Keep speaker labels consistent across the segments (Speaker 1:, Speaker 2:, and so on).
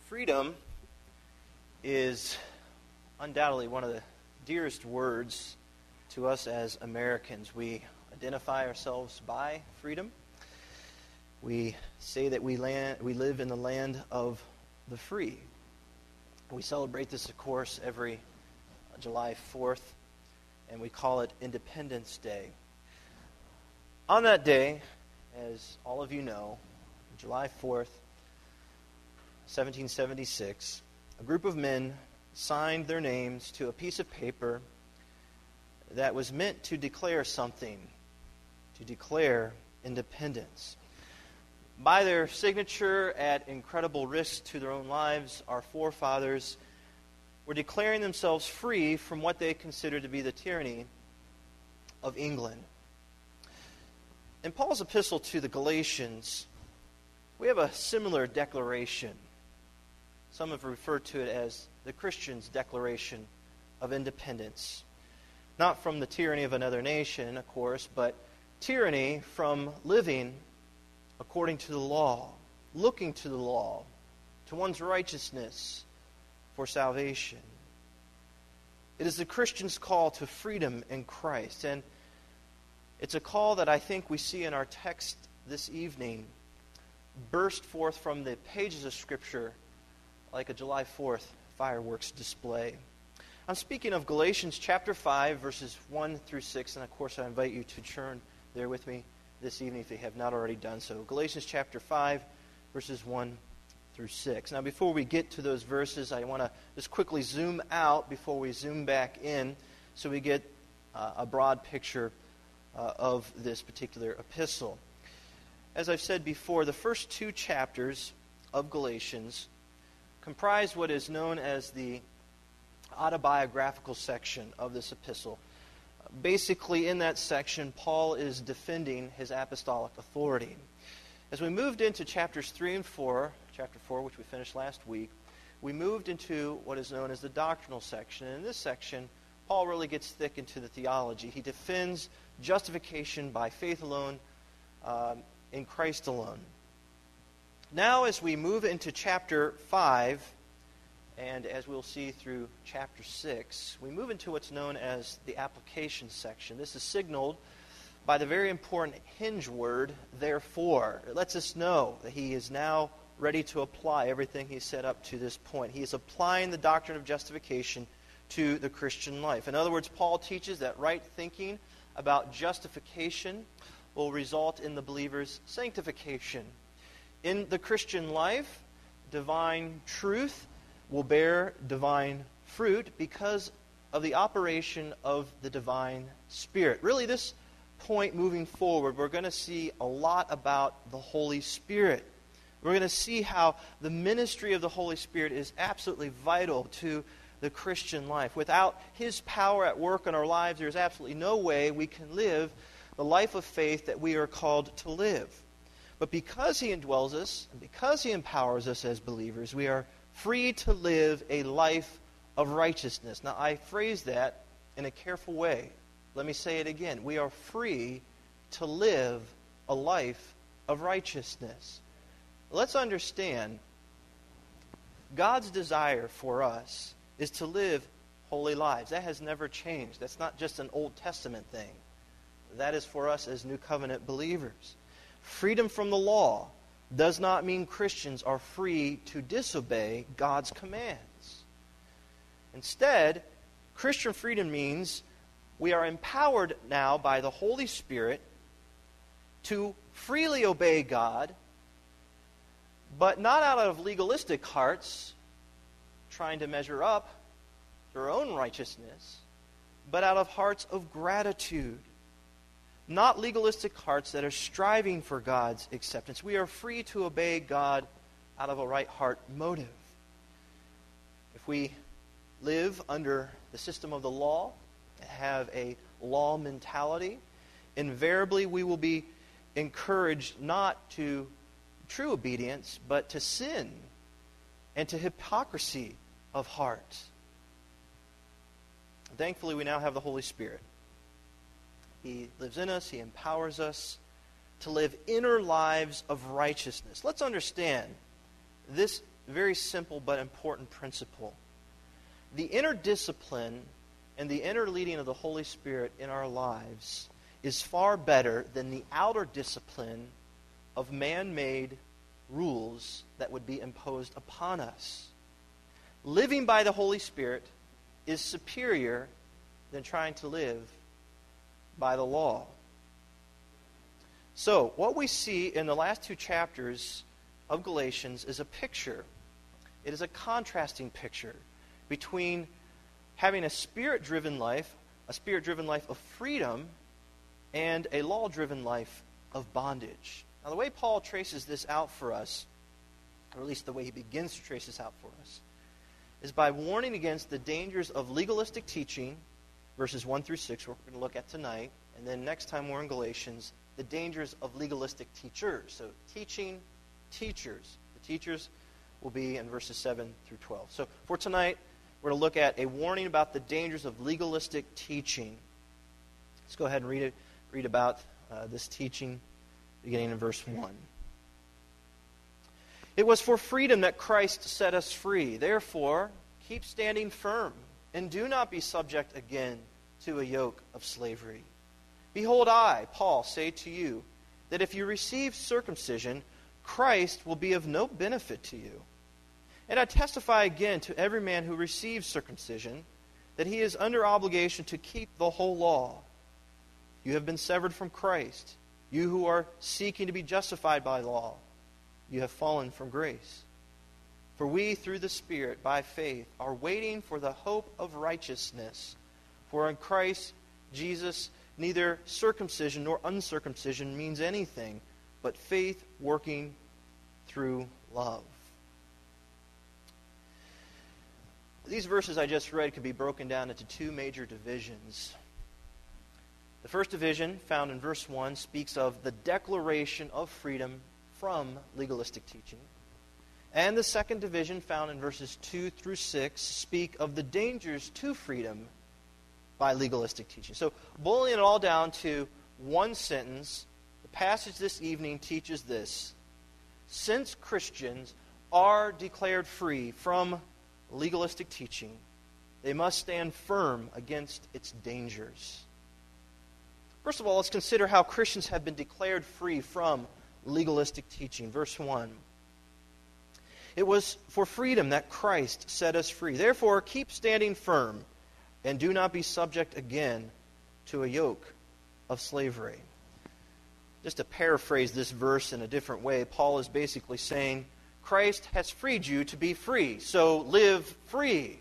Speaker 1: Freedom is undoubtedly one of the dearest words to us as Americans. We identify ourselves by freedom. We say that we live in the land of the free. We celebrate this, of course, every July 4th, and we call it Independence Day. On that day, as all of you know, July 4th, 1776, a group of men signed their names to a piece of paper that was meant to declare something, to declare independence. By their signature, at incredible risk to their own lives, our forefathers were declaring themselves free from what they considered to be the tyranny of England. In Paul's epistle to the Galatians, we have a similar declaration. Some have referred to it as the Christian's Declaration of Independence. Not from the tyranny of another nation, of course, but tyranny from living according to the law, looking to the law, to one's righteousness for salvation. It is the Christian's call to freedom in Christ, and it's a call that I think we see in our text this evening burst forth from the pages of Scripture like a July 4th fireworks display. I'm speaking of Galatians chapter 5, verses 1 through 6, and of course I invite you to turn there with me this evening if you have not already done so. Galatians chapter 5, verses 1 through 6. Now before we get to those verses, I want to just quickly zoom out before we zoom back in so we get a broad picture of this particular epistle. As I've said before, the first two chapters of Galatians comprise what is known as the autobiographical section of this epistle. Basically, in that section, Paul is defending his apostolic authority. As we moved into chapters 3 and 4, chapter 4, which we finished last week, we moved into what is known as the doctrinal section. And in this section, Paul really gets thick into the theology. He defends justification by faith alone, in Christ alone. Now, as we move into chapter 5, and as we'll see through chapter 6, we move into what's known as the application section. This is signaled by the very important hinge word, therefore. It lets us know that he is now ready to apply everything he's set up to this point. He is applying the doctrine of justification to the Christian life. In other words, Paul teaches that right thinking about justification will result in the believer's sanctification. In the Christian life, divine truth will bear divine fruit because of the operation of the divine Spirit. Really, this point moving forward, we're going to see a lot about the Holy Spirit. We're going to see how the ministry of the Holy Spirit is absolutely vital to the Christian life. Without His power at work in our lives, there's absolutely no way we can live the life of faith that we are called to live. But because He indwells us, and because He empowers us as believers, we are free to live a life of righteousness. Now, I phrase that in a careful way. Let me say it again. We are free to live a life of righteousness. Let's understand, God's desire for us is to live holy lives. That has never changed. That's not just an Old Testament thing. That is for us as New Covenant believers. Freedom from the law does not mean Christians are free to disobey God's commands. Instead, Christian freedom means we are empowered now by the Holy Spirit to freely obey God, but not out of legalistic hearts, trying to measure up to our own righteousness, but out of hearts of gratitude. Not legalistic hearts that are striving for God's acceptance. We are free to obey God out of a right heart motive. If we live under the system of the law, have a law mentality, invariably we will be encouraged not to true obedience, but to sin and to hypocrisy of heart. Thankfully, we now have the Holy Spirit. He lives in us. He empowers us to live inner lives of righteousness. Let's understand, this very simple but important principle. The inner discipline and the inner leading of the Holy Spirit in our lives is far better than the outer discipline of man-made rules that would be imposed upon us. Living by the Holy Spirit is superior than trying to live by the law. So, what we see in the last two chapters of Galatians is a picture. It is a contrasting picture between having a spirit-driven life of freedom, and a law-driven life of bondage. Now, the way Paul traces this out for us, or at least the way he begins to trace this out for us, is by warning against the dangers of legalistic teaching, verses 1 through 6, we're going to look at tonight, and then next time we're in Galatians, the dangers of legalistic teachers. So, teaching teachers. The teachers will be in verses 7 through 12. So, for tonight, we're going to look at a warning about the dangers of legalistic teaching. Let's go ahead and read about this teaching beginning in verse 1. It was for freedom that Christ set us free. Therefore, keep standing firm, and do not be subject again to a yoke of slavery. Behold, I, Paul, say to you, that if you receive circumcision, Christ will be of no benefit to you. And I testify again to every man who receives circumcision, that he is under obligation to keep the whole law. You have been severed from Christ, you who are seeking to be justified by law. You have fallen from grace. For we, through the Spirit, by faith, are waiting for the hope of righteousness. For in Christ Jesus, neither circumcision nor uncircumcision means anything, but faith working through love. These verses I just read could be broken down into two major divisions. The first division, found in verse 1, speaks of the declaration of freedom from legalistic teaching. And the second division, found in verses 2 through 6, speak of the dangers to freedom by legalistic teaching. So, boiling it all down to one sentence, the passage this evening teaches this: since Christians are declared free from legalistic teaching, they must stand firm against its dangers. First of all, let's consider how Christians have been declared free from legalistic teaching. Verse 1. It was for freedom that Christ set us free. Therefore, keep standing firm, and do not be subject again to a yoke of slavery. Just to paraphrase this verse in a different way, Paul is basically saying, Christ has freed you to be free, so live free.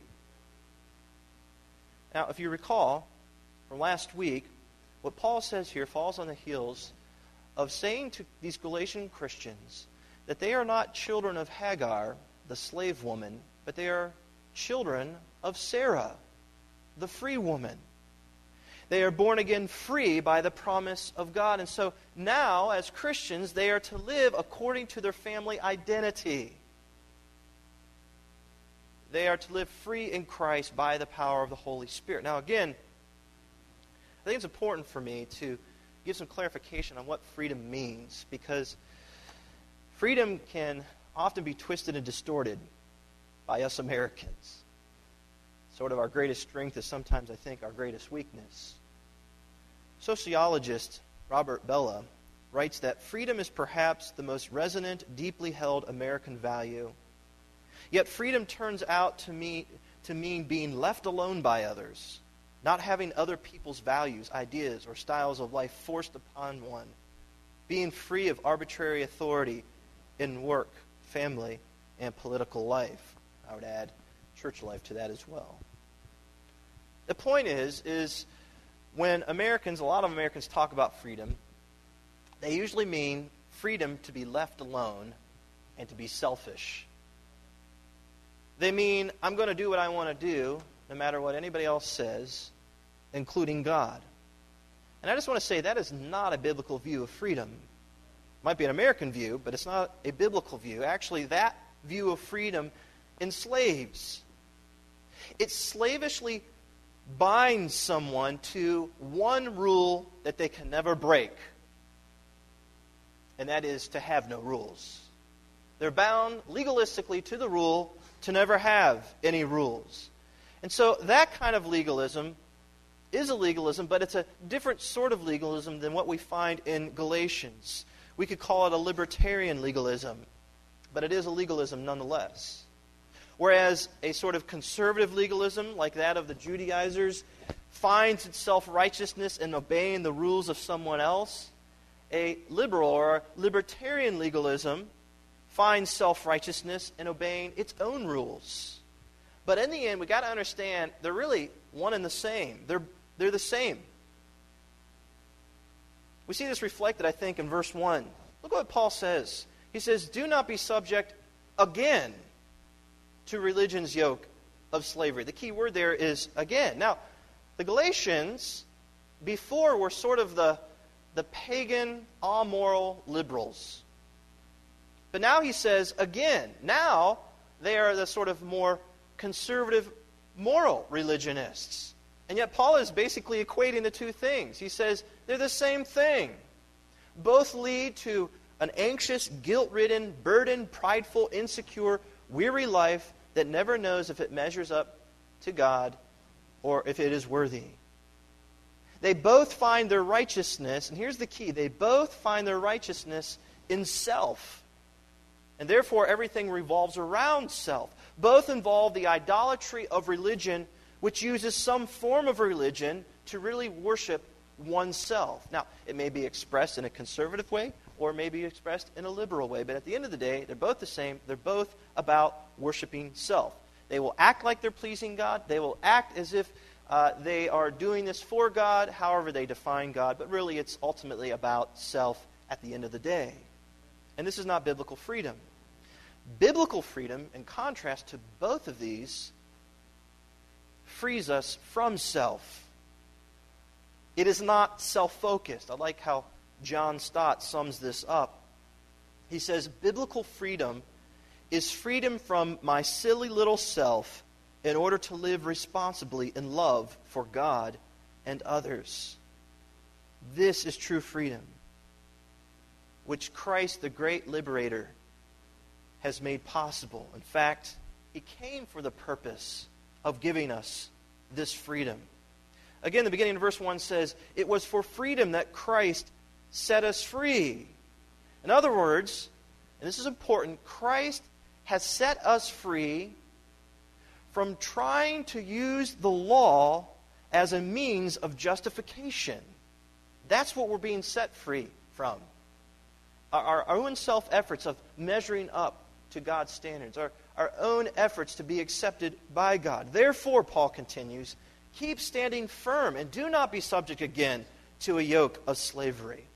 Speaker 1: Now, if you recall from last week, what Paul says here falls on the heels of saying to these Galatian Christians that they are not children of Hagar, the slave woman, but they are children of Sarah, the free woman. They are born again free by the promise of God. And so now, as Christians, they are to live according to their family identity. They are to live free in Christ by the power of the Holy Spirit. Now again, I think it's important for me to give some clarification on what freedom means, because freedom can often be twisted and distorted by us Americans. Sort of our greatest strength is sometimes, I think, our greatest weakness. Sociologist Robert Bellah writes that freedom is perhaps the most resonant, deeply held American value. Yet freedom turns out to mean being left alone by others, not having other people's values, ideas, or styles of life forced upon one, being free of arbitrary authority in work, family, and political life. I would add church life to that as well. The point is when a lot of Americans talk about freedom, they usually mean freedom to be left alone and to be selfish. They mean, I'm going to do what I want to do, no matter what anybody else says, including God. And I just want to say that is not a biblical view of freedom. It might be an American view, but it's not a biblical view. Actually, that view of freedom enslaves. It slavishly binds someone to one rule that they can never break, and that is to have no rules. They're bound legalistically to the rule to never have any rules. And so that kind of legalism is a legalism, but it's a different sort of legalism than what we find in Galatians. We could call it a libertarian legalism, but it is a legalism nonetheless. Whereas a sort of conservative legalism, like that of the Judaizers, finds its self-righteousness in obeying the rules of someone else, a liberal or libertarian legalism finds self-righteousness in obeying its own rules. But in the end, we've got to understand they're really one and the same. They're the same. We see this reflected, I think, in verse 1. Look what Paul says. He says, "Do not be subject again to religion's yoke of slavery." The key word there is again. Now, the Galatians before were sort of the pagan, amoral liberals. But now he says again. Now they are the sort of more conservative, moral religionists. And yet Paul is basically equating the two things. He says they're the same thing. Both lead to an anxious, guilt-ridden, burdened, prideful, insecure, weary life that never knows if it measures up to God or if it is worthy. They both find their righteousness, and here's the key, they both find their righteousness in self. And therefore everything revolves around self. Both involve the idolatry of religion, which uses some form of religion to really worship oneself. Now, it may be expressed in a conservative way, or it may be expressed in a liberal way, but at the end of the day, they're both the same. They're both about worshiping self. They will act like they're pleasing God. They will act as if they are doing this for God, however they define God, but really it's ultimately about self at the end of the day. And this is not biblical freedom. Biblical freedom, in contrast to both of these, frees us from self. It is not self-focused. I like how John Stott sums this up. He says, biblical freedom is freedom from my silly little self in order to live responsibly in love for God and others. This is true freedom, which Christ, the great liberator, has made possible. In fact, He came for the purpose of giving us this freedom. Again, the beginning of verse 1 says, "It was for freedom that Christ set us free." In other words, and this is important, Christ has set us free from trying to use the law as a means of justification. That's what we're being set free from. Our own self-efforts of measuring up to God's standards, our own efforts to be accepted by God. Therefore, Paul continues, keep standing firm and do not be subject again to a yoke of slavery.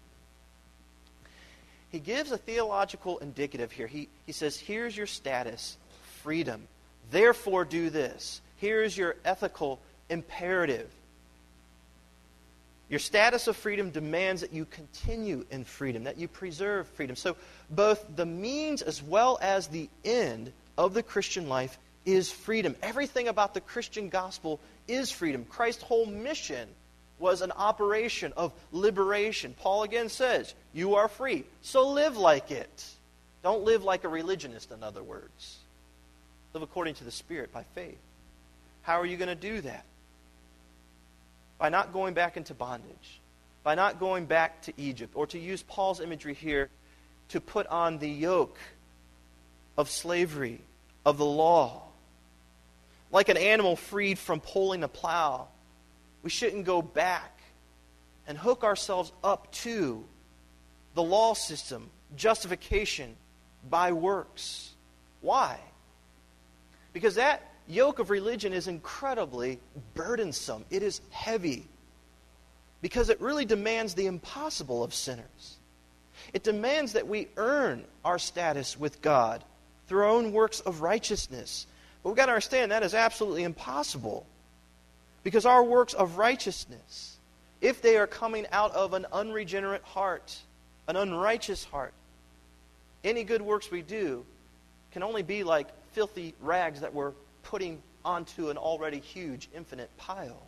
Speaker 1: He gives a theological indicative here. He says, here's your status, freedom. Therefore do this. Here's your ethical imperative. Your status of freedom demands that you continue in freedom, that you preserve freedom. So both the means as well as the end of the Christian life is freedom. Everything about the Christian gospel is freedom. Christ's whole mission was an operation of liberation. Paul again says, you are free, so live like it. Don't live like a religionist, in other words. Live according to the Spirit by faith. How are you going to do that? By not going back into bondage. By not going back to Egypt. Or to use Paul's imagery here, to put on the yoke of slavery, of the law. Like an animal freed from pulling a plow, we shouldn't go back and hook ourselves up to the law system, justification by works. Why? Because that yoke of religion is incredibly burdensome. It is heavy because it really demands the impossible of sinners. It demands that we earn our status with God through our own works of righteousness. But we've got to understand that is absolutely impossible because our works of righteousness, if they are coming out of an unregenerate heart, an unrighteous heart, any good works we do can only be like filthy rags that we're putting onto an already huge, infinite pile.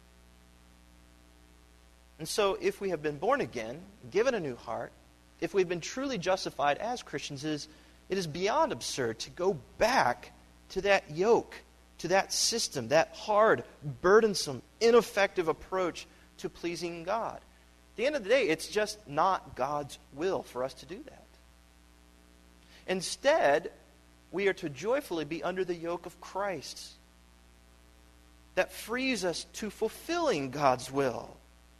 Speaker 1: And so if we have been born again, given a new heart, if we've been truly justified as Christians, it is It is beyond absurd to go back to that yoke, to that system, that hard, burdensome, ineffective approach to pleasing God. At the end of the day, it's just not God's will for us to do that. Instead, we are to joyfully be under the yoke of Christ. That frees us to fulfilling God's will.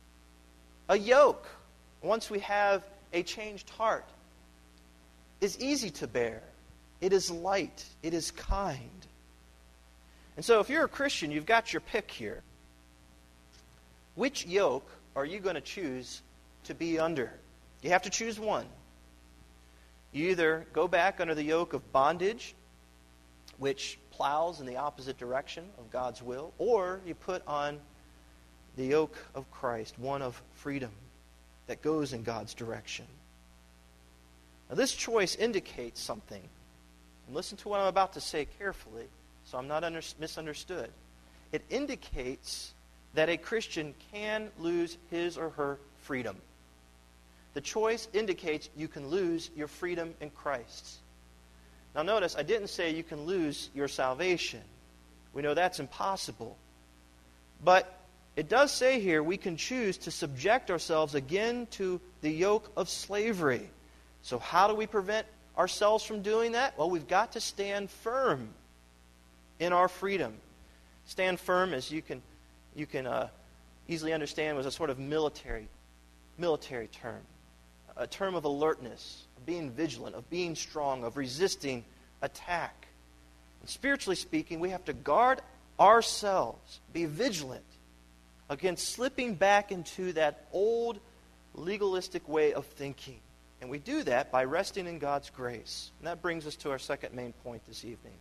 Speaker 1: A yoke, once we have a changed heart, is easy to bear. It is light. It is kind. And so if you're a Christian, you've got your pick here. Which yoke are you going to choose to be under? You have to choose one. You either go back under the yoke of bondage, which plows in the opposite direction of God's will, or you put on the yoke of Christ, one of freedom that goes in God's direction. Now, this choice indicates something. And listen to what I'm about to say carefully, so I'm not misunderstood. It indicates that a Christian can lose his or her freedom. The choice indicates you can lose your freedom in Christ. Now notice, I didn't say you can lose your salvation. We know that's impossible. But it does say here we can choose to subject ourselves again to the yoke of slavery. So how do we prevent ourselves from doing that? Well, we've got to stand firm in our freedom. Stand firm, as you can easily understand, was a sort of military term. A term of alertness, of being vigilant, of being strong, of resisting attack. And spiritually speaking, we have to guard ourselves, be vigilant against slipping back into that old legalistic way of thinking. And we do that by resting in God's grace. And that brings us to our second main point this evening.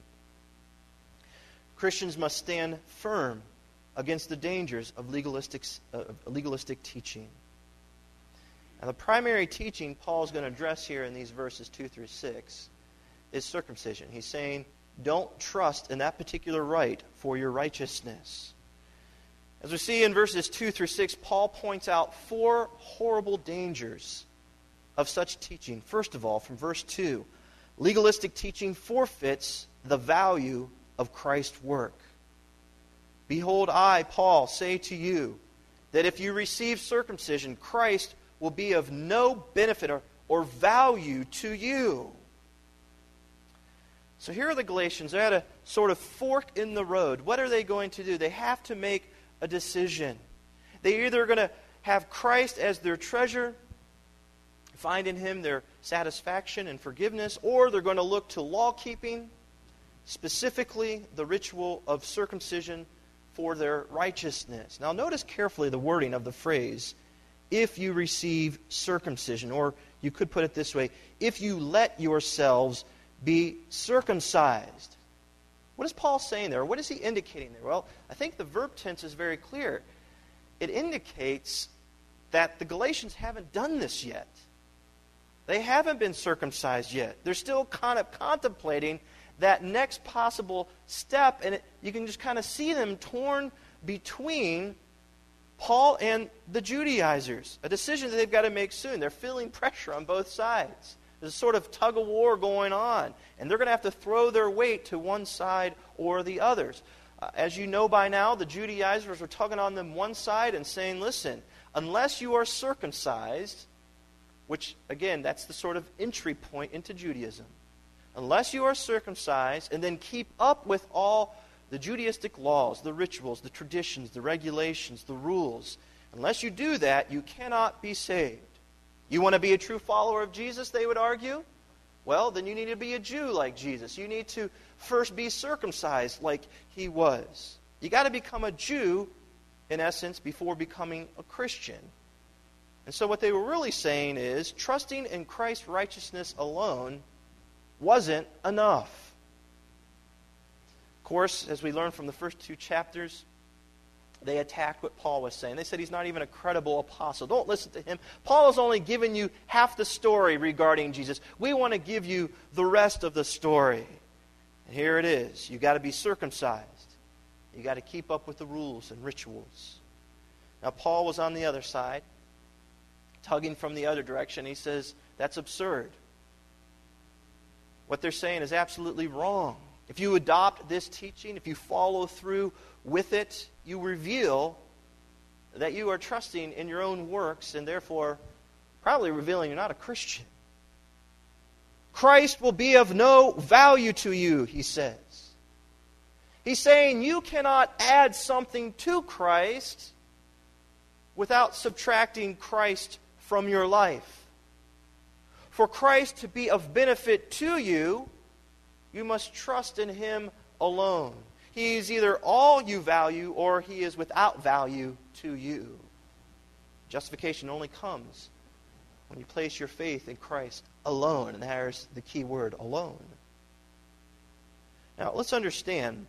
Speaker 1: Christians must stand firm against the dangers of legalistic teaching. And the primary teaching Paul is going to address here in these verses 2 through 6 is circumcision. He's saying, don't trust in that particular rite for your righteousness. As we see in verses 2 through 6, Paul points out 4 horrible dangers of such teaching. First of all, from verse 2, legalistic teaching forfeits the value of Christ's work. Behold, I, Paul, say to you that if you receive circumcision, Christ will be of no benefit or value to you. So here are the Galatians. They're at a sort of fork in the road. What are they going to do? They have to make a decision. They're either going to have Christ as their treasure, find in Him their satisfaction and forgiveness, or they're going to look to law-keeping, specifically the ritual of circumcision, for their righteousness. Now notice carefully the wording of the phrase, if you receive circumcision, or you could put it this way, if you let yourselves be circumcised. What is Paul saying there? What is he indicating there? Well, I think the verb tense is very clear. It indicates that the Galatians haven't done this yet. They haven't been circumcised yet. They're still kind of contemplating that next possible step, and you can just kind of see them torn between Paul and the Judaizers, a decision that they've got to make soon. They're feeling pressure on both sides. There's a sort of tug-of-war going on, and they're going to have to throw their weight to one side or the others. As you know by now, the Judaizers were tugging on them one side and saying, listen, unless you are circumcised, which, again, that's the sort of entry point into Judaism, unless you are circumcised and then keep up with all the Judaistic laws, the rituals, the traditions, the regulations, the rules, unless you do that, you cannot be saved. You want to be a true follower of Jesus, they would argue? Well, then you need to be a Jew like Jesus. You need to first be circumcised like He was. You got to become a Jew, in essence, before becoming a Christian. And so what they were really saying is, trusting in Christ's righteousness alone wasn't enough. Of course, as we learned from the first 2 chapters, they attacked what Paul was saying. They said he's not even a credible apostle. Don't listen to him. Paul has only given you half the story regarding Jesus. We want to give you the rest of the story. And here it is. You've got to be circumcised. You've got to keep up with the rules and rituals. Now, Paul was on the other side, tugging from the other direction. He says, that's absurd. what they're saying is absolutely wrong. If you adopt this teaching, if you follow through with it, you reveal that you are trusting in your own works and therefore probably revealing you're not a Christian. Christ will be of no value to you, he says. He's saying you cannot add something to Christ without subtracting Christ from your life. For Christ to be of benefit to you, you must trust in Him alone. He is either all you value or He is without value to you. Justification only comes when you place your faith in Christ alone. And there's the key word, alone. Now, let's understand,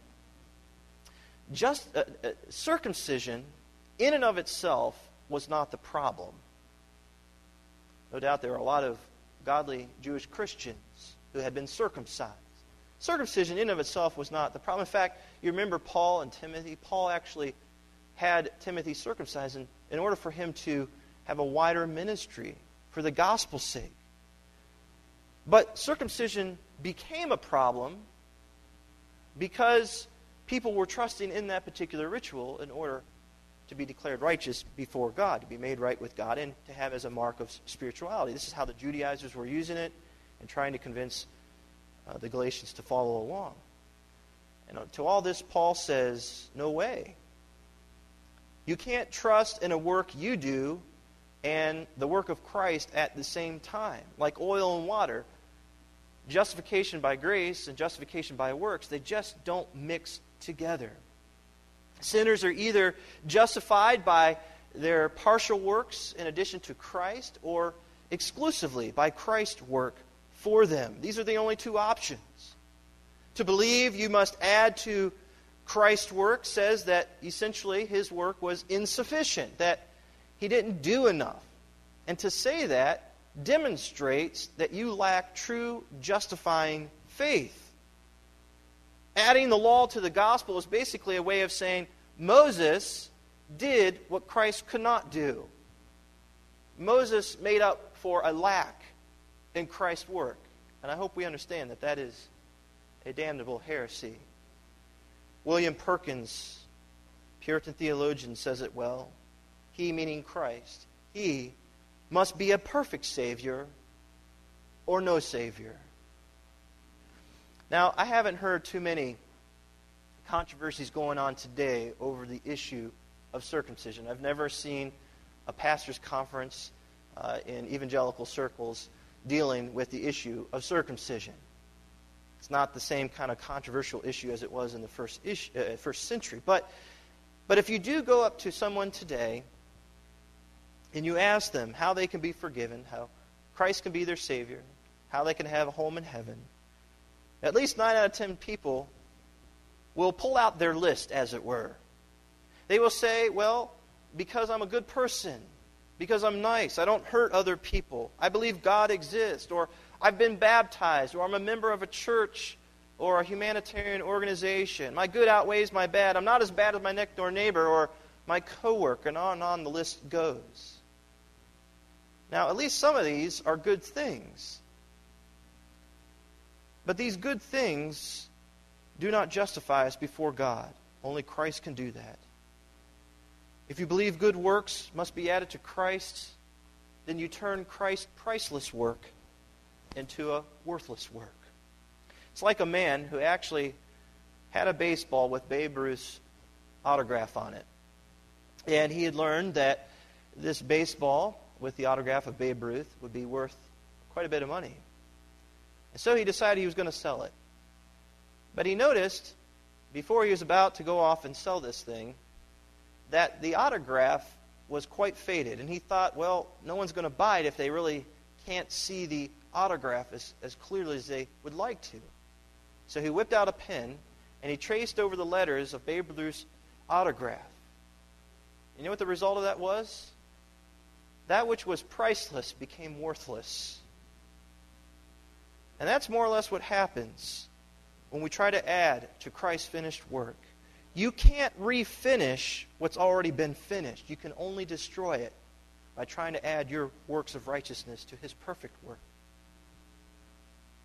Speaker 1: circumcision in and of itself was not the problem. No doubt there are a lot of godly Jewish Christians who had been circumcised. Circumcision in and of itself was not the problem. In fact, you remember Paul and Timothy. Paul actually had Timothy circumcised in order for him to have a wider ministry for the gospel's sake. But circumcision became a problem because people were trusting in that particular ritual in order to be declared righteous before God, to be made right with God, and to have as a mark of spirituality. This is how the Judaizers were using it and trying to convince the Galatians to follow along. And to all this, Paul says, no way. You can't trust in a work you do and the work of Christ at the same time. Like oil and water, justification by grace and justification by works, they just don't mix together. Sinners are either justified by their partial works in addition to Christ or exclusively by Christ's work for them. These are the only two options. To believe you must add to Christ's work says that essentially His work was insufficient, that He didn't do enough. And to say that demonstrates that you lack true justifying faith. Adding the law to the gospel is basically a way of saying Moses did what Christ could not do. Moses made up for a lack in Christ's work. And I hope we understand that that is a damnable heresy. William Perkins, Puritan theologian, says it well. He, meaning Christ, He must be a perfect Savior or no Savior. Now, I haven't heard too many controversies going on today over the issue of circumcision. I've never seen a pastor's conference in evangelical circles dealing with the issue of circumcision. It's not the same kind of controversial issue as it was in the first century. But if you do go up to someone today and you ask them how they can be forgiven, how Christ can be their Savior, how they can have a home in heaven, at least 9 out of 10 people will pull out their list, as it were. They will say, well, because I'm a good person, because I'm nice, I don't hurt other people, I believe God exists, or I've been baptized, or I'm a member of a church or a humanitarian organization. My good outweighs my bad. I'm not as bad as my next-door neighbor or my coworker, and on the list goes. Now, at least some of these are good things. But these good things do not justify us before God. Only Christ can do that. If you believe good works must be added to Christ, then you turn Christ's priceless work into a worthless work. It's like a man who actually had a baseball with Babe Ruth's autograph on it. And he had learned that this baseball with the autograph of Babe Ruth would be worth quite a bit of money. And so he decided he was going to sell it. But he noticed, before he was about to go off and sell this thing, that the autograph was quite faded. And he thought, well, no one's going to buy it if they really can't see the autograph as clearly as they would like to. So he whipped out a pen and he traced over the letters of Babe Ruth's autograph. You know what the result of that was? That which was priceless became worthless. And that's more or less what happens when we try to add to Christ's finished work. You can't refinish what's already been finished. You can only destroy it by trying to add your works of righteousness to His perfect work.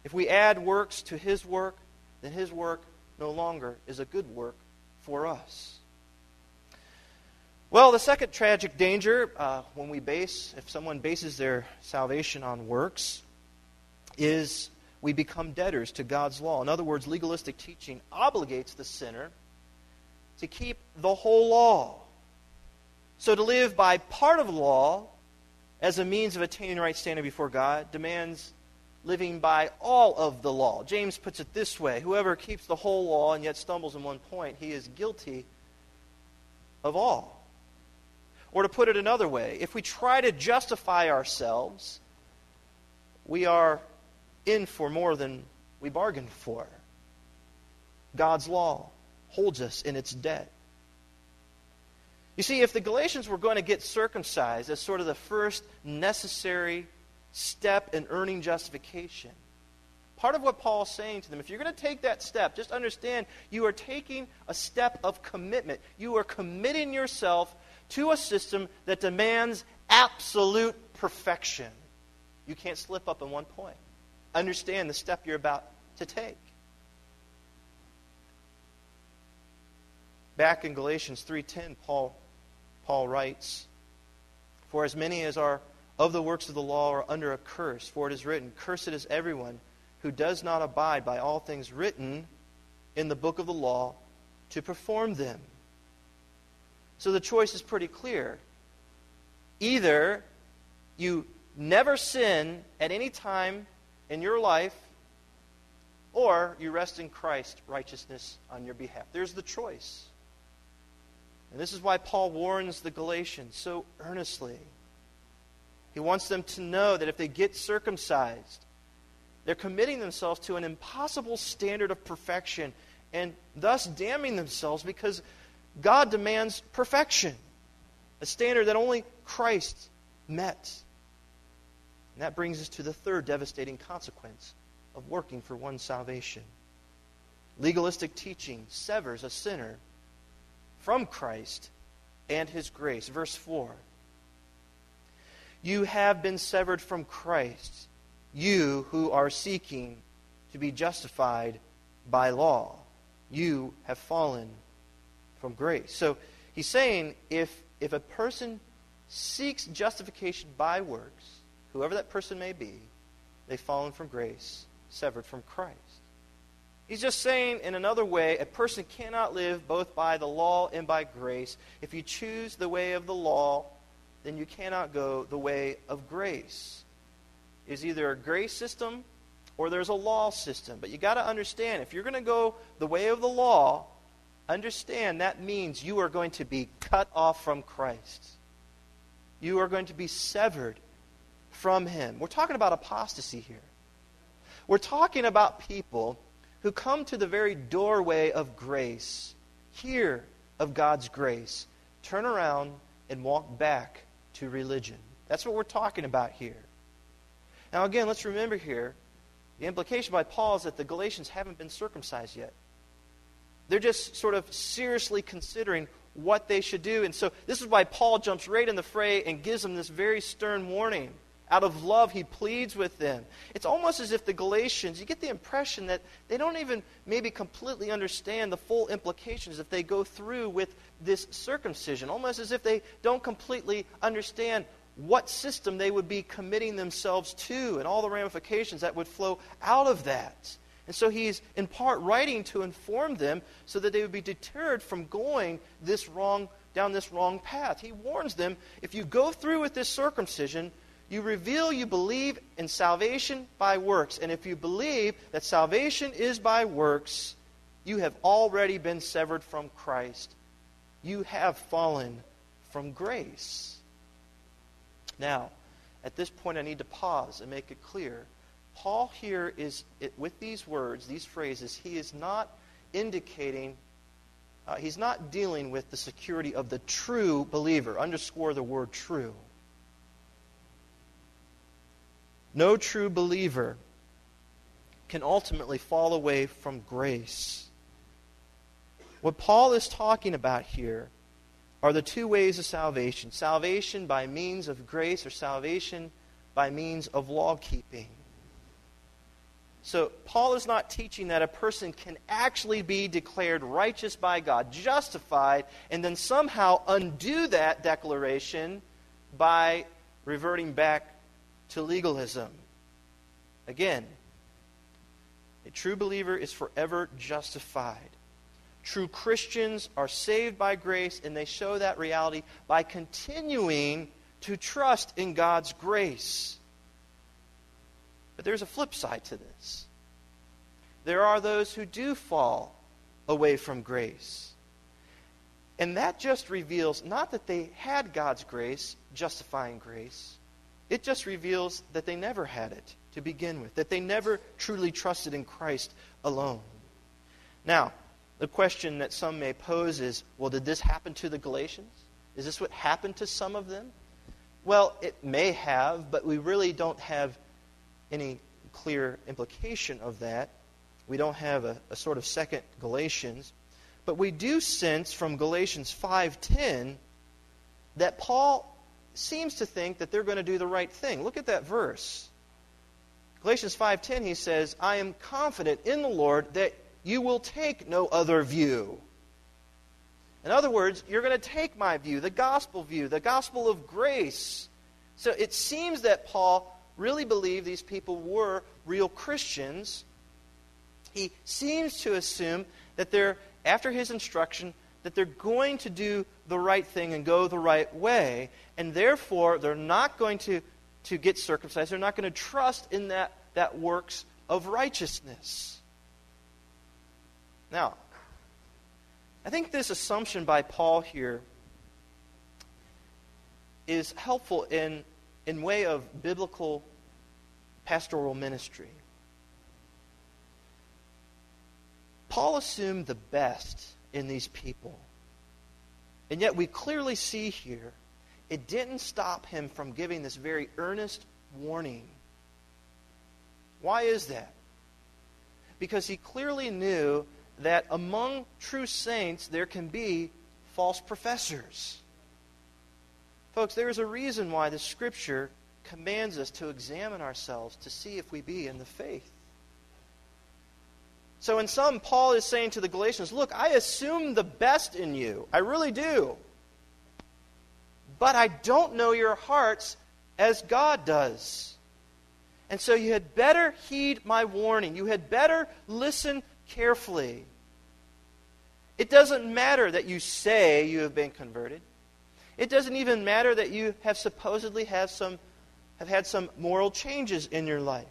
Speaker 1: If we add works to his work, then his work no longer is a good work for us. Well, the second tragic danger if someone bases their salvation on works, is we become debtors to God's law. In other words, legalistic teaching obligates the sinner to keep the whole law. So to live by part of the law as a means of attaining right standing before God demands living by all of the law. James puts it this way: whoever keeps the whole law and yet stumbles in one point, he is guilty of all. Or to put it another way, if we try to justify ourselves, we are in for more than we bargained for. God's law holds us in its debt. You see, if the Galatians were going to get circumcised as sort of the first necessary step in earning justification, part of what Paul's saying to them, if you're going to take that step, just understand you are taking a step of commitment. You are committing yourself to a system that demands absolute perfection. You can't slip up in one point. Understand the step you're about to take. Back in Galatians 3:10, Paul writes, "For as many as are of the works of the law are under a curse, for it is written, Cursed is everyone who does not abide by all things written in the book of the law to perform them." So the choice is pretty clear. Either you never sin at any time in your life, or you rest in Christ's righteousness on your behalf. There's the choice. And this is why Paul warns the Galatians so earnestly. He wants them to know that if they get circumcised, they're committing themselves to an impossible standard of perfection and thus damning themselves, because God demands perfection, a standard that only Christ met. And that brings us to the third devastating consequence of working for one's salvation. Legalistic teaching severs a sinner from Christ and His grace. Verse 4. You have been severed from Christ, you who are seeking to be justified by law. You have fallen from grace. So he's saying if a person seeks justification by works, whoever that person may be, they've fallen from grace, severed from Christ. He's just saying, in another way, a person cannot live both by the law and by grace. If you choose the way of the law, then you cannot go the way of grace. There's either a grace system or there's a law system. But you got to understand, if you're going to go the way of the law, understand that means you are going to be cut off from Christ. You are going to be severed from Him. We're talking about apostasy here. We're talking about people who come to the very doorway of grace, hear of God's grace, turn around and walk back to religion. That's what we're talking about here. Now again, let's remember here, the implication by Paul is that the Galatians haven't been circumcised yet. They're just sort of seriously considering what they should do. And so this is why Paul jumps right in the fray and gives them this very stern warning. Out of love, he pleads with them. It's almost as if the Galatians, you get the impression that they don't even maybe completely understand the full implications if they go through with this circumcision. Almost as if they don't completely understand what system they would be committing themselves to and all the ramifications that would flow out of that. And so he's in part writing to inform them so that they would be deterred from going down this wrong path. He warns them, if you go through with this circumcision, you reveal you believe in salvation by works. And if you believe that salvation is by works, you have already been severed from Christ. You have fallen from grace. Now, at this point I need to pause and make it clear. Paul here is, with these words, these phrases, he is not indicating, he's not dealing with the security of the true believer. Underscore the word true. No true believer can ultimately fall away from grace. What Paul is talking about here are the two ways of salvation. Salvation by means of grace or salvation by means of law keeping. So Paul is not teaching that a person can actually be declared righteous by God, justified, and then somehow undo that declaration by reverting back to legalism. Again, a true believer is forever justified. True Christians are saved by grace, and they show that reality by continuing to trust in God's grace. But there's a flip side to this. There are those who do fall away from grace. And that just reveals not that they had God's grace, justifying grace. It just reveals that they never had it to begin with, that they never truly trusted in Christ alone. Now, the question that some may pose is, well, did this happen to the Galatians? Is this what happened to some of them? Well, it may have, but we really don't have any clear implication of that. We don't have a sort of second Galatians. But we do sense from Galatians 5:10 that Paul seems to think that they're going to do the right thing. Look at that verse. Galatians 5:10, he says, I am confident in the Lord that you will take no other view. In other words, you're going to take my view, the gospel of grace. So it seems that Paul really believed these people were real Christians. He seems to assume that they're, after his instruction, that they're going to do the right thing and go the right way, and therefore they're not going to get circumcised. They're not going to trust in that works of righteousness. Now, I think this assumption by Paul here is helpful in way of biblical pastoral ministry. Paul assumed the best in these people. And yet we clearly see here, it didn't stop him from giving this very earnest warning. Why is that? Because he clearly knew that among true saints there can be false professors. Folks, there is a reason why the Scripture commands us to examine ourselves to see if we be in the faith. So in sum, Paul is saying to the Galatians, look, I assume the best in you. I really do. But I don't know your hearts as God does. And so you had better heed my warning. You had better listen carefully. It doesn't matter that you say you have been converted. It doesn't even matter that you have supposedly have had some moral changes in your life.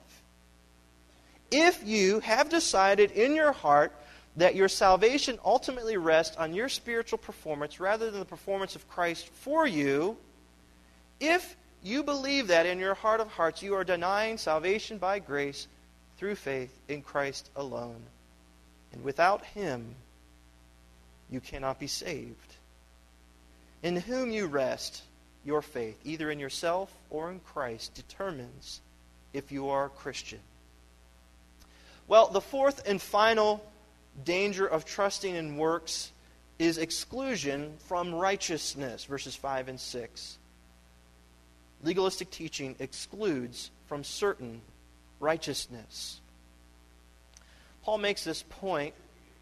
Speaker 1: If you have decided in your heart that your salvation ultimately rests on your spiritual performance rather than the performance of Christ for you, if you believe that in your heart of hearts, you are denying salvation by grace through faith in Christ alone. And without Him, you cannot be saved. In whom you rest, your faith, either in yourself or in Christ, determines if you are a Christian. Well, the fourth and final danger of trusting in works is exclusion from righteousness, verses 5 and 6. Legalistic teaching excludes from certain righteousness. Paul makes this point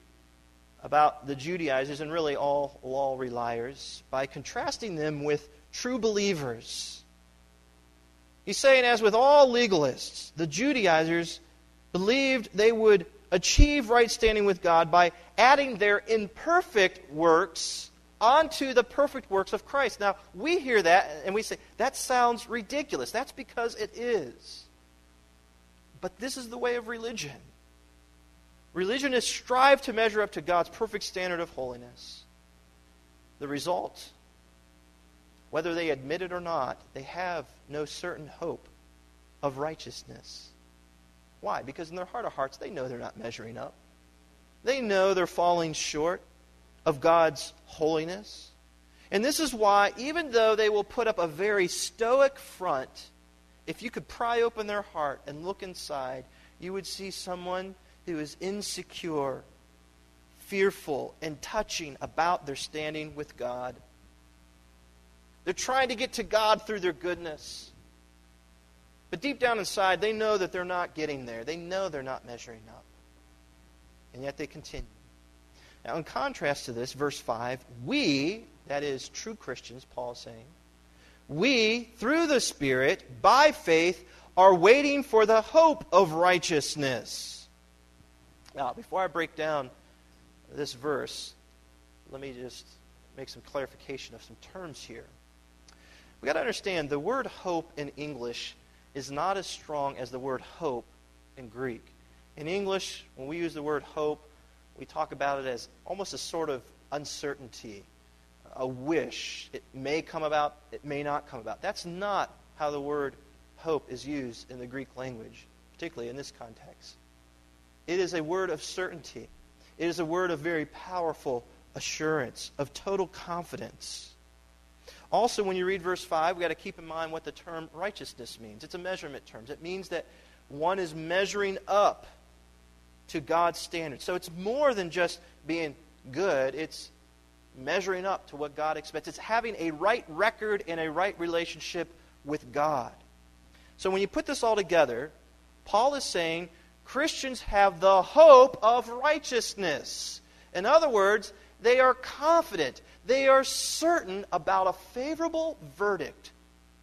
Speaker 1: about the Judaizers and really all law reliers by contrasting them with true believers. He's saying, as with all legalists, the Judaizers believed they would achieve right standing with God by adding their imperfect works onto the perfect works of Christ. Now, we hear that and we say, that sounds ridiculous. That's because it is. But this is the way of religion. Religionists strive to measure up to God's perfect standard of holiness. The result, whether they admit it or not, they have no certain hope of righteousness. Why? Because in their heart of hearts, they know they're not measuring up. They know they're falling short of God's holiness. And this is why, even though they will put up a very stoic front, if you could pry open their heart and look inside, you would see someone who is insecure, fearful, and touching about their standing with God. They're trying to get to God through their goodness. But deep down inside, they know that they're not getting there. They know they're not measuring up. And yet they continue. Now, in contrast to this, verse 5, we, that is true Christians, Paul is saying, we, through the Spirit, by faith, are waiting for the hope of righteousness. Now, before I break down this verse, let me just make some clarification of some terms here. We've got to understand the word hope in English is not as strong as the word hope in Greek. In English, when we use the word hope, we talk about it as almost a sort of uncertainty, a wish. It may come about, it may not come about. That's not how the word hope is used in the Greek language, particularly in this context. It is a word of certainty. It is a word of very powerful assurance, of total confidence. Also, when you read verse 5, we've got to keep in mind what the term righteousness means. It's a measurement term. It means that one is measuring up to God's standards. So it's more than just being good. It's measuring up to what God expects. It's having a right record and a right relationship with God. So when you put this all together, Paul is saying Christians have the hope of righteousness. In other words, they are confident. They are certain about a favorable verdict.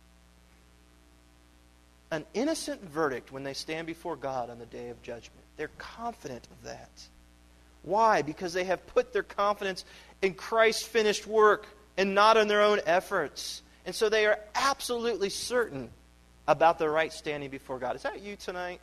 Speaker 1: An innocent verdict when they stand before God on the day of judgment. They're confident of that. Why? Because they have put their confidence in Christ's finished work and not in their own efforts. And so they are absolutely certain about their right standing before God. Is that you tonight?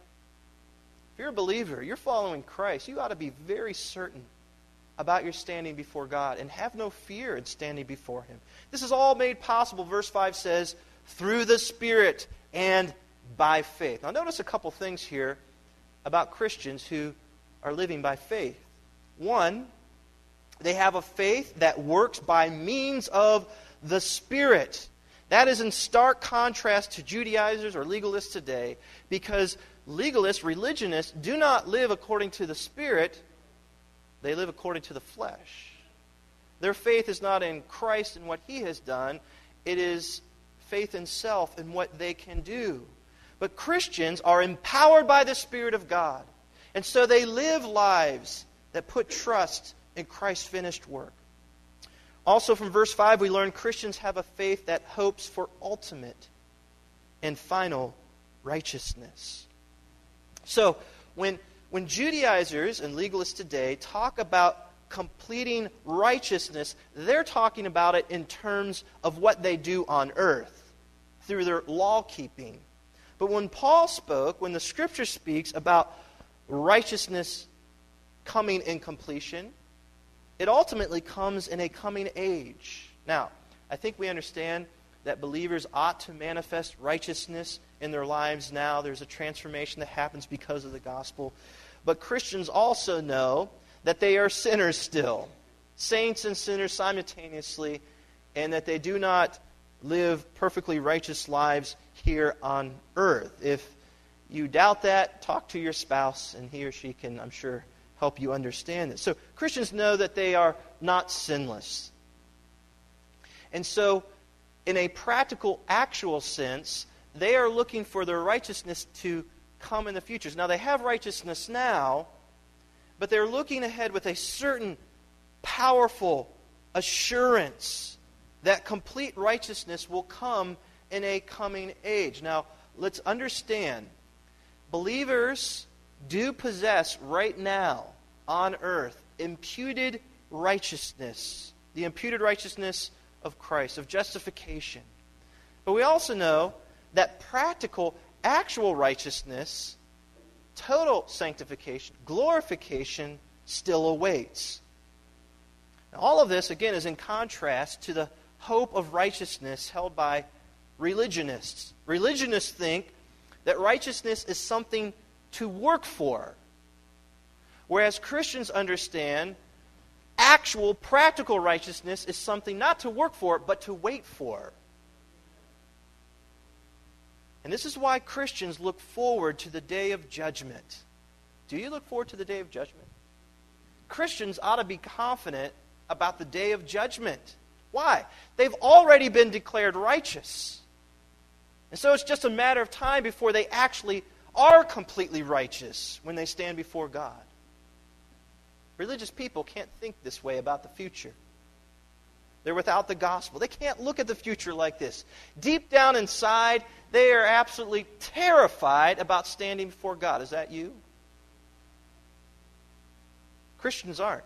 Speaker 1: If you're a believer, you're following Christ, you ought to be very certain about your standing before God and have no fear in standing before Him. This is all made possible, verse 5 says, through the Spirit and by faith. Now notice a couple things here about Christians who are living by faith. One, they have a faith that works by means of the Spirit. That is in stark contrast to Judaizers or legalists today, because legalists, religionists, do not live according to the Spirit. They live according to the flesh. Their faith is not in Christ and what He has done. It is faith in self and what they can do. But Christians are empowered by the Spirit of God. And so they live lives that put trust in Christ's finished work. Also from verse 5, we learn Christians have a faith that hopes for ultimate and final righteousness. So when Judaizers and legalists today talk about completing righteousness, they're talking about it in terms of what they do on earth through their law-keeping. But when Paul spoke, when the Scripture speaks about righteousness coming in completion, it ultimately comes in a coming age. Now, I think we understand that believers ought to manifest righteousness in their lives now. There's a transformation that happens because of the gospel. But Christians also know that they are sinners still, saints and sinners simultaneously, and that they do not live perfectly righteous lives here on earth. If you doubt that, talk to your spouse, and he or she can, I'm sure, help you understand this. So Christians know that they are not sinless. And so, in a practical, actual sense, they are looking for their righteousness to come in the future. Now, they have righteousness now, but they're looking ahead with a certain powerful assurance that complete righteousness will come in a coming age. Now, let's understand, believers do possess right now on earth imputed righteousness, the imputed righteousness of Christ, of justification. But we also know that practical, actual righteousness, total sanctification, glorification still awaits. Now, all of this, again, is in contrast to the hope of righteousness held by religionists. Religionists think that righteousness is something to work for, whereas Christians understand actual, practical righteousness is something not to work for, but to wait for. And this is why Christians look forward to the day of judgment. Do you look forward to the day of judgment? Christians ought to be confident about the day of judgment. Why? They've already been declared righteous. And so it's just a matter of time before they actually are completely righteous when they stand before God. Religious people can't think this way about the future. They're without the gospel. They can't look at the future like this. Deep down inside, they are absolutely terrified about standing before God. Is that you? Christians aren't.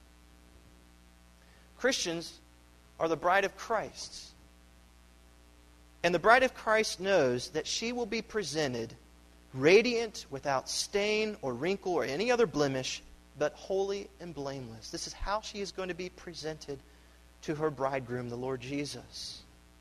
Speaker 1: Christians are the bride of Christ. And the bride of Christ knows that she will be presented radiant, without stain or wrinkle or any other blemish, but holy and blameless. This is how she is going to be presented to her bridegroom, the Lord Jesus.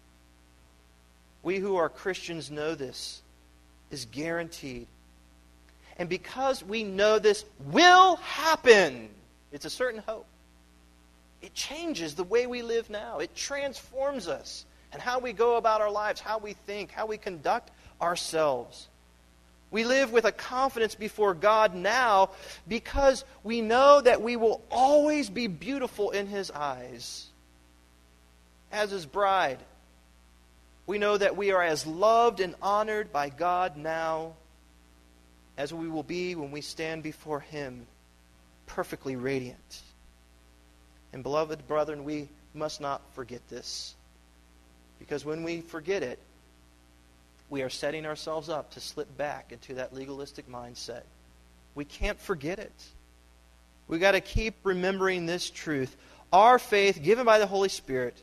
Speaker 1: We who are Christians know this is guaranteed. And because we know this will happen, it's a certain hope. It changes the way we live now. It transforms us and how we go about our lives, how we think, how we conduct ourselves. We live with a confidence before God now because we know that we will always be beautiful in His eyes. As His bride, we know that we are as loved and honored by God now as we will be when we stand before Him, perfectly radiant. And beloved brethren, we must not forget this, because when we forget it, we are setting ourselves up to slip back into that legalistic mindset. We can't forget it. We've got to keep remembering this truth. Our faith, given by the Holy Spirit,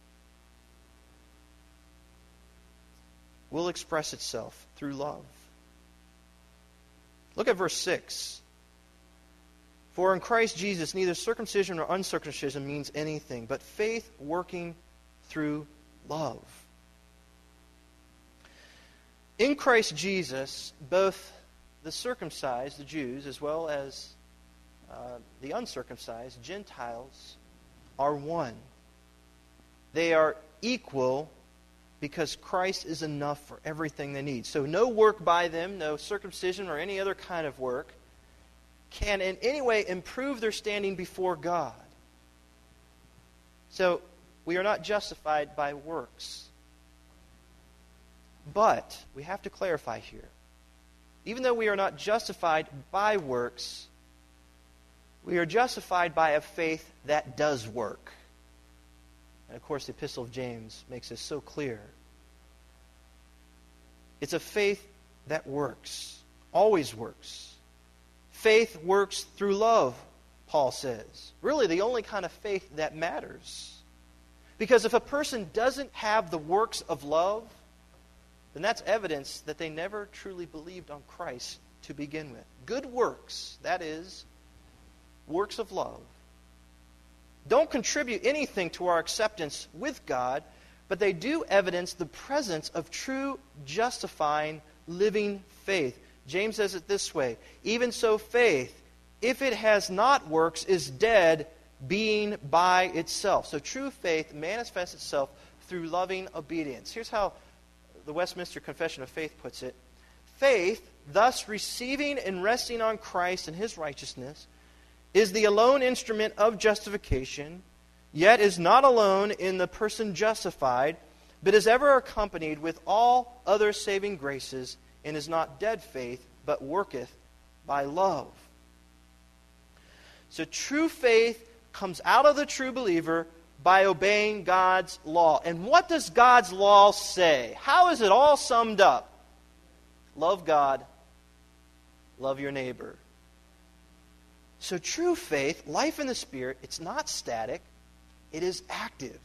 Speaker 1: will express itself through love. Look at verse 6. For in Christ Jesus neither circumcision nor uncircumcision means anything, but faith working through love. In Christ Jesus, both the circumcised, the Jews, as well as the uncircumcised, Gentiles, are one. They are equal because Christ is enough for everything they need. So no work by them, no circumcision or any other kind of work, can in any way improve their standing before God. So we are not justified by works. But we have to clarify here. Even though we are not justified by works, we are justified by a faith that does work. And of course, the Epistle of James makes this so clear. It's a faith that works, always works. Faith works through love, Paul says. Really, the only kind of faith that matters. Because if a person doesn't have the works of love, then that's evidence that they never truly believed on Christ to begin with. Good works, that is, works of love, don't contribute anything to our acceptance with God, but they do evidence the presence of true, justifying, living faith. James says it this way, even so faith, if it has not works, is dead, being by itself. So true faith manifests itself through loving obedience. Here's how the Westminster Confession of Faith puts it. Faith, thus receiving and resting on Christ and His righteousness, is the alone instrument of justification, yet is not alone in the person justified, but is ever accompanied with all other saving graces, and is not dead faith, but worketh by love. So true faith comes out of the true believer by obeying God's law. And what does God's law say? How is it all summed up? Love God, love your neighbor. So true faith, life in the Spirit, it's not static, it is active.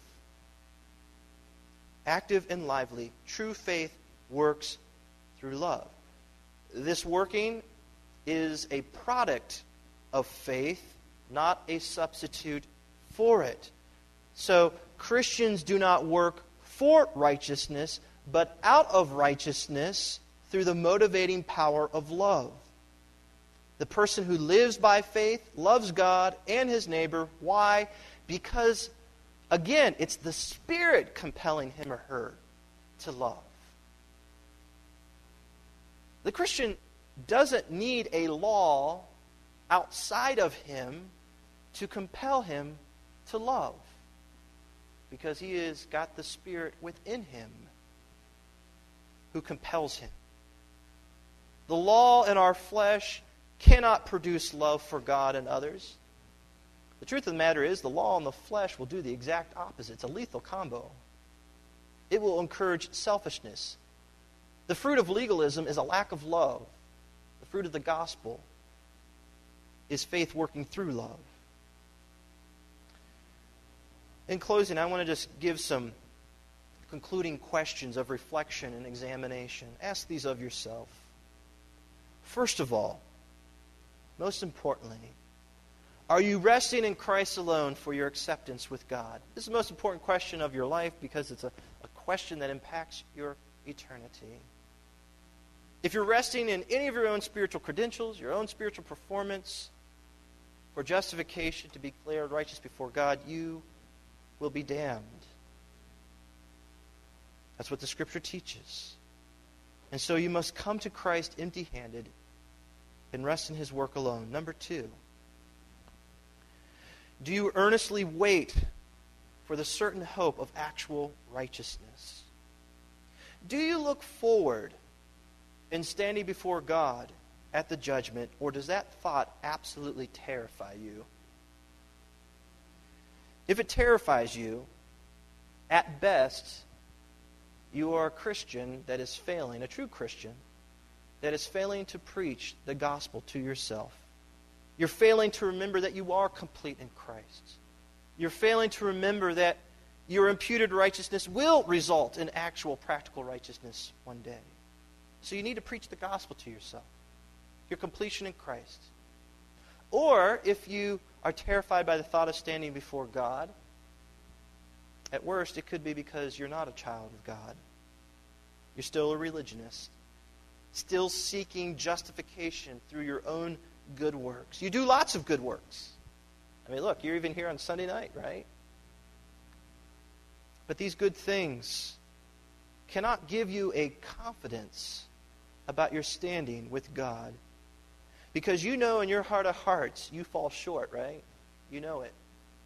Speaker 1: Active and lively. True faith works through love. This working is a product of faith, not a substitute for it. So Christians do not work for righteousness, but out of righteousness through the motivating power of love. The person who lives by faith loves God and his neighbor. Why? Because, again, it's the Spirit compelling him or her to love. The Christian doesn't need a law outside of him to compel him to love, because he has got the Spirit within him. who compels him. The law in our flesh cannot produce love for God and others. The truth of the matter is, the law in the flesh will do the exact opposite. It's a lethal combo. It will encourage selfishness. The fruit of legalism is a lack of love. The fruit of the gospel is faith working through love. In closing, I want to just give some concluding questions of reflection and examination. Ask these of yourself. First of all, most importantly, are you resting in Christ alone for your acceptance with God? This is the most important question of your life because it's a question that impacts your eternity. If you're resting in any of your own spiritual credentials, your own spiritual performance, for justification to be declared righteous before God, you will be damned. That's what the Scripture teaches. And so you must come to Christ empty-handed and rest in His work alone. Number 2, do you earnestly wait for the certain hope of actual righteousness? Do you look forward in standing before God at the judgment, or does that thought absolutely terrify you? If it terrifies you, at best, you are a Christian that is failing, a true Christian, that is failing to preach the gospel to yourself. You're failing to remember that you are complete in Christ. You're failing to remember that your imputed righteousness will result in actual practical righteousness one day. So you need to preach the gospel to yourself, your completion in Christ. Or if you are terrified by the thought of standing before God, at worst it could be because you're not a child of God. You're still a religionist, still seeking justification through your own good works. You do lots of good works. I mean, look, you're even here on Sunday night, right? But these good things cannot give you a confidence about your standing with God. Because you know in your heart of hearts you fall short, right? You know it.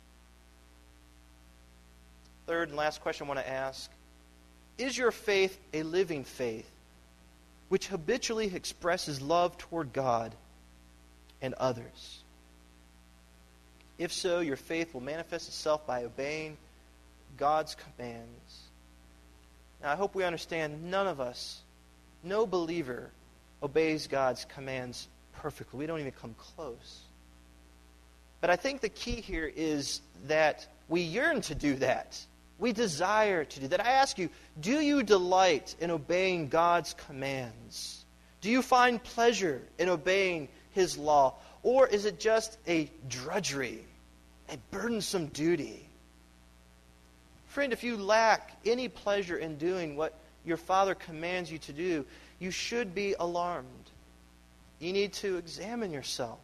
Speaker 1: Third and last question I want to ask, is your faith a living faith which habitually expresses love toward God and others? If so, your faith will manifest itself by obeying God's commands. Now, I hope we understand none of us, no believer, obeys God's commands perfectly. We don't even come close. But I think the key here is that we yearn to do that. We desire to do that. I ask you, do you delight in obeying God's commands? Do you find pleasure in obeying His law? Or is it just a drudgery, a burdensome duty? Friend, if you lack any pleasure in doing what your Father commands you to do, you should be alarmed. You need to examine yourself.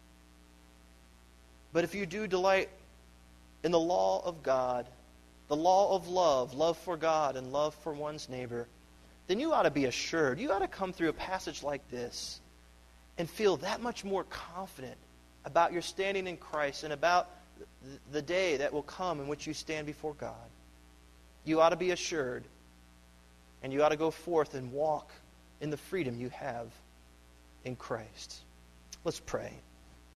Speaker 1: But if you do delight in the law of God, the law of love for God and love for one's neighbor, then you ought to be assured. You ought to come through a passage like this and feel that much more confident about your standing in Christ and about the day that will come in which you stand before God. You ought to be assured, and you ought to go forth and walk in the freedom you have in Christ. Let's pray.